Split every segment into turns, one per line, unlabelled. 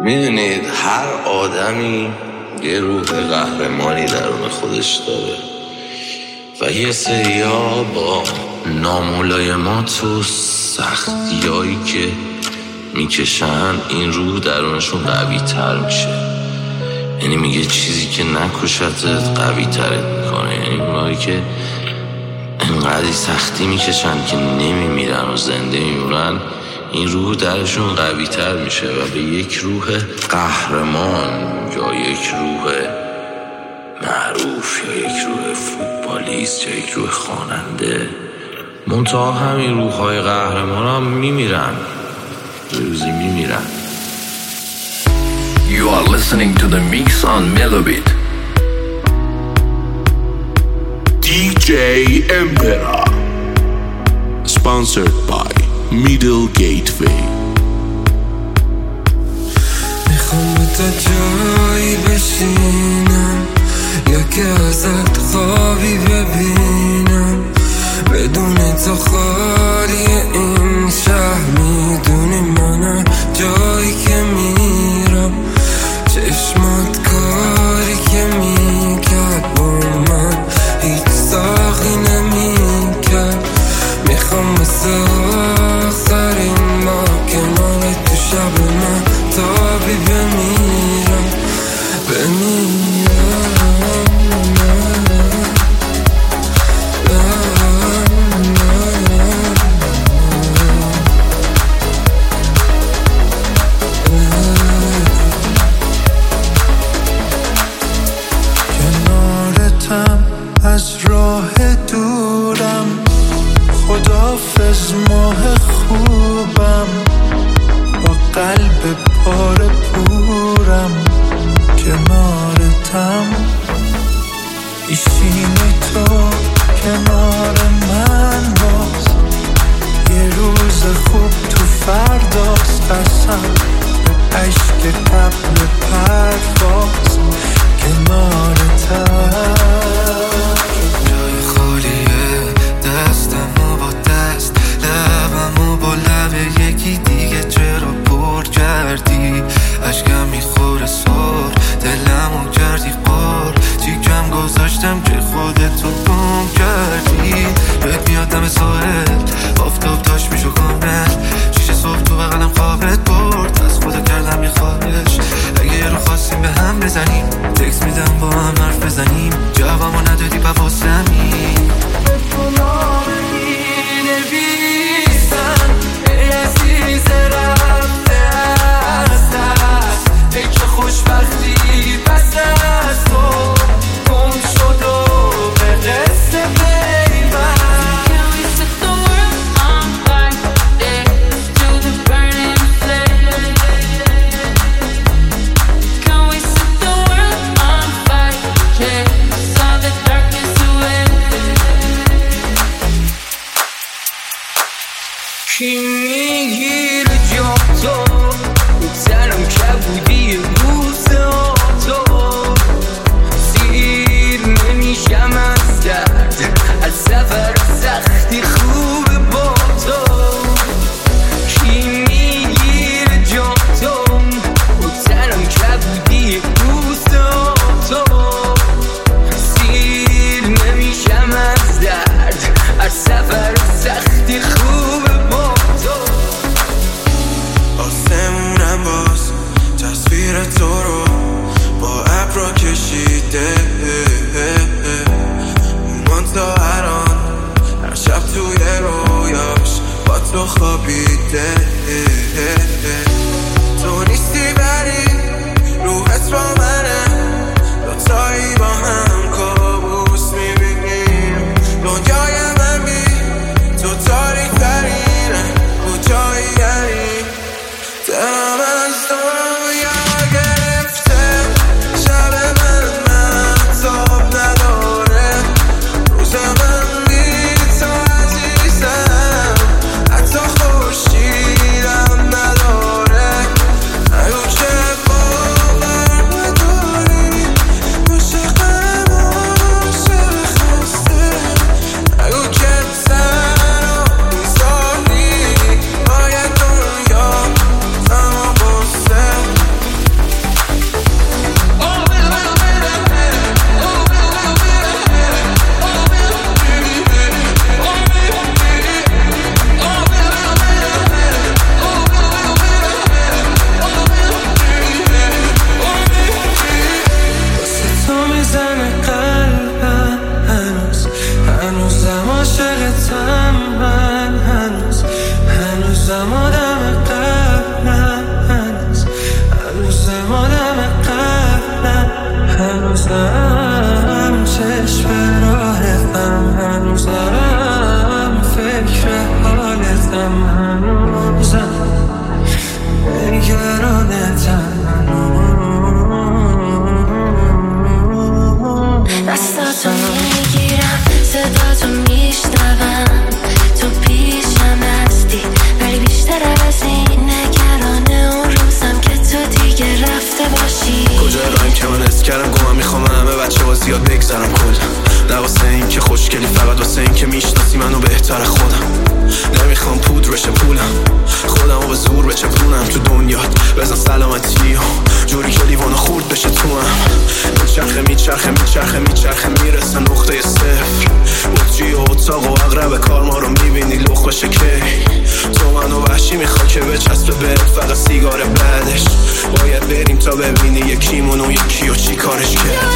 میدونید هر آدمی یه روح قهرمانی درون خودش داره و یه سریا با ناملایمات و سختیایی که میکشن این روح درونشون قوی تر میشه. یعنی میگه چیزی که نکشتت قوی ترت میکنه. یعنی اونایی که انقدر سختی میکشن که نمیمیرن و زنده میمونن، این روح درشون قوی تر میشه و به یک روح قهرمان یا یک روح معروف یا یک روح فوتبالیست یا یک روح خواننده، منتها همین روح‌های قهرمان هم میمیرن، روزی میمیرن.
You are listening to the mix on Melobit.
DJ Emperor, sponsored by Middle Gateway.
میخوام با تا جایی بشینم یا که ازت خوابی ببینم، بدون تو خالی این شهر. میدونی من جایی که میرم، چشمات کاری که میکرد با من هیچ ساخی نمیکرد. میخوام واسه آخرین با کنار تو شب من تابی بمیرم.
کنارتم از راه دورم، خداحافظ ماه خوبم، با قلب پاره پورم. کنارتم ایشینی تو کنار من باز، یه روز خوب تو فرداست. قسم به عشق قبل پرواز کنارتم.
جای خالیه دستمو با دست، لبمو با لب یکی دیگه چرا پر کردی؟ اشکم میخوره سر دلمو کردی قار، تیکم گذاشتم که خودتو گم کردی. بهت میادم ساحل آفتاب داشت میشو کامل، شیشه صبح تو بغلم خوابت برد، از خدا کردم یه خواهش اگه یه رو خواستیم به هم بزنیم، تکس میدم با هم حرف بزنیم، جوابمو ندادی بواسمی. خوشبختی پس از تو گم شد و به قصه پیوند.
Can we set the world on fire, to the burning flame? Can we set the world on fire, chase all the darkness away?
کی میگیره جا تو تنم که بودی روز تو، سیر نمیشم از درد، از سفر سختی خوب با تو. کی میگیره جا تو تنم که بودی روز تو، سیر نمیشم از درد، از سفر سختی خوب با تو. آسمونم باز تصویر تو رو با ابرا کشیده، من تا هر شب توی رویاش با تو خوابیده. تو نیستی بری روحت با منه، دوتایی با هم کابوس میبینیم. دنیای من بی تو تاریک ترینه، کجایی یعنی دلم از دنیا گرفته. شب من تاب نداره، روز من بی تو عزیزم، حتی خورشیدم نداره. نگو که باور نداری عاشقم
دستم هنوزم نگران
دستاتو میگیرم صداتو میشنوم تو پیشم هستی ولی بیشتر از این نگران اون روزم که تو دیگه رفته باشی
کجا رایم که من حس کردم گمم میخوام همه بچه ها زیاد بگذرم کلا نه واسه این که خوشگلی فقط واسه این که میشناسی منو بهتر خودم نمیخوام پودرش پولم خودم رو به زور بچپونم تو دنیات بزن سلامتی جوری که لیوانو خورد بشه تو هم میچرخه میرسه نقطه صفر بطری و اتاق و اقرب کار ما رو میبینی لخ بشه کی تو منو وحشی میخوای که بچسبه بهت فقط سیگار بعدش باید بریم تا ببینی یکیمون و یکی و چی کارش کرد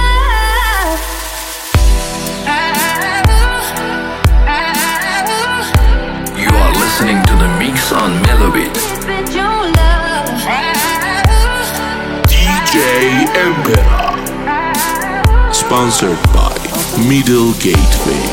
You are listening to the mix on Melobit.
DJ Emperor. Sponsored by Middle Gateway.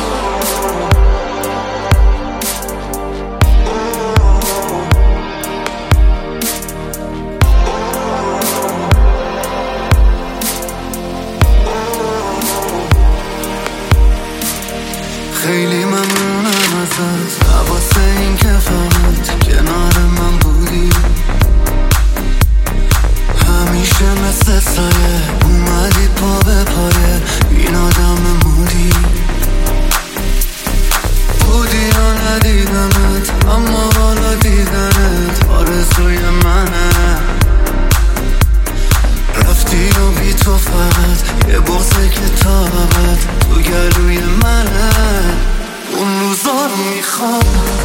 خیلی ممنونم ازت واسه این که فقط کنار من بودی همیشه مثل سایه اومدی پا به پایه این آدم مودی بودی یا ندیدمت اما حالا دیدنت آرزوی منه رفتی و بی تو فقط یه بغضه که تا ابد تو گلوی منه اون روزا رو میخوام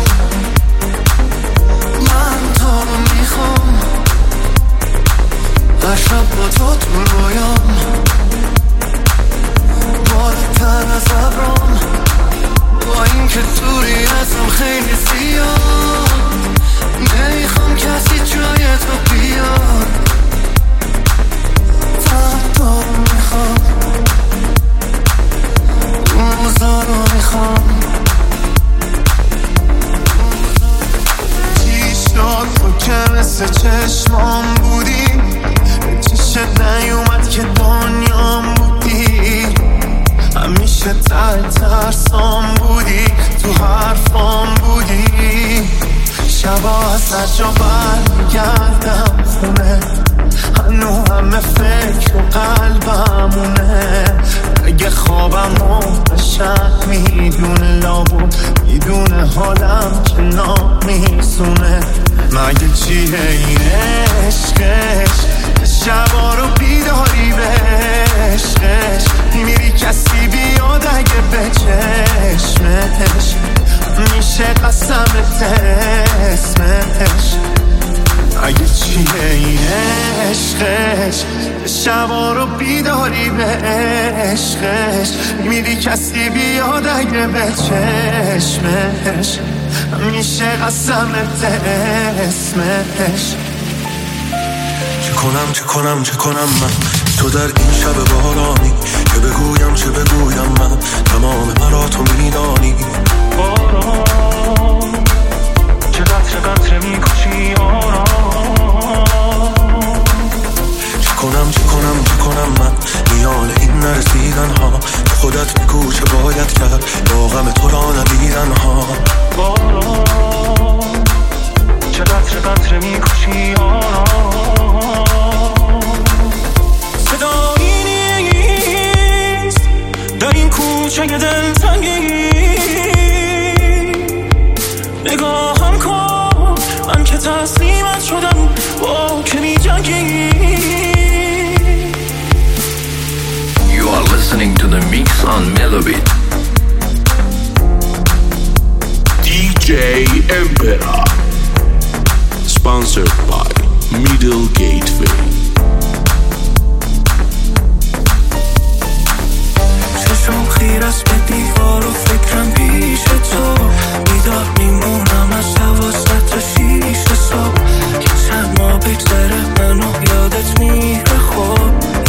من تو رو میخوام هر شب با تو تو رویام بالاتر از ابرام با این که دوری ازم خیلی زیاد نمیخوام کسی جای تو بیاد تو رو میخوام اون روزا رو میخوام چی شد تو که مثل چشمام بودی چشت نیومد که دنیام بودی همیشه ترسام بودی تو حرفام بودی شبا از هر جا برگردم خونه هنو همه فکر و قلبمونه اگه خوابم متشک میدونه لابود میدونه حالم که نمیسونه مگه چیه این عشقش شبا رو بیداری به عشقش میری کسی بیاد اگه به چشمش میشه قسمت اسمش اگه چیه این عشقش شبا رو بیداری به عشقش میری کسی بیاد اگه به چشمش میشه قسمت اسمش چه کنم من تو در این شب بارانی چه بگویم من تمام مرا تو میدانی باران چه قطره میکشی آرام چه کنم من میان این نرسیدن ها خودت بگو چه باید کرد با غم تو را ندیدن ها باران چه قطره میکشی آرام صدایی نیست در این کوچه دلتنگی نگاهم کن من که تسلیمت شدم با که می جنگی
You are listening to the mix on Melobit.
DJ Emperor. Sponsored by Middle Gateway.
چشم خیر است به دیوار و فکرم پیش تو بیدار میمونم از 12 6 صبح که چند ماه بگذره منو یادت میره خوب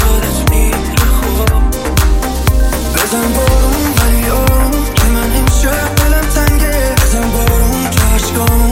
بزن بارون ولی آروم که من امشب دلم تنگه بزن بارون که عشقام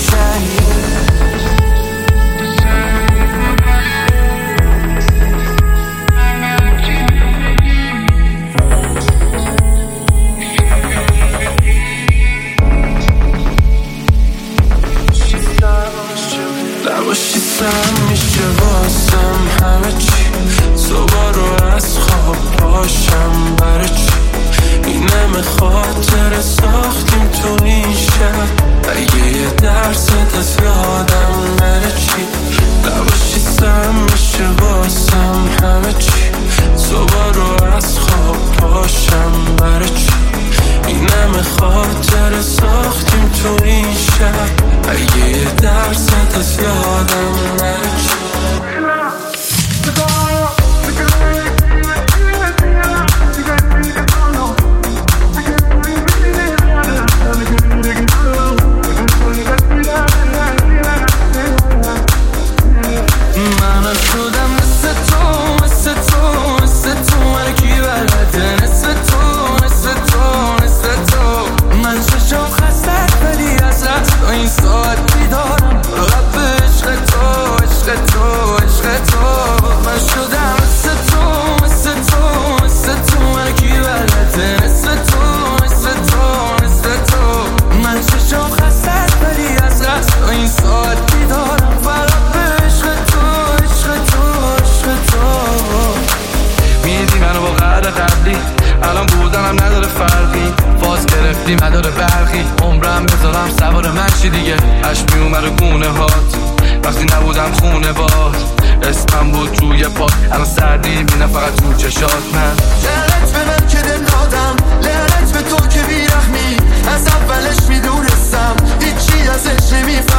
نباشی سم میشه واسم همه چی صبح رو از خواب پاشم برای چی این همه خاطر ساختیم تو این شب اگه یه درصد از یادم نره چی نباشی سم میشه واسم همه چی صبح رو از خواب پاشم برای چی این همه خاطر ساختیم تو این شب اگه یه درصد از یادم نره چی من شدم مثل تو من کی بلده نصف تو من ششم خستت ولی از رقص تا این ساعت بیدارم فقط به عشق تو من شدم مثل تو من کی بلده نصف تو من ششم خستت ولی از رقص تا این ساعت بیدارم فقط به عشق تو میدی منو با قدر قبلی الان بودنم نداره فرقی فاز گرفتی مدار برقی عمرم بذارم سوار منشی دیگه عشق میومد رو گونه هات وقتی نبودم خونه باد اسمم بود روی پات الان سردی مینم فقط تو چشات من لعنت به من که دل دادم لعنت به تو که بیرحمی از اولش میدونستم هیچی ازش نمیفهم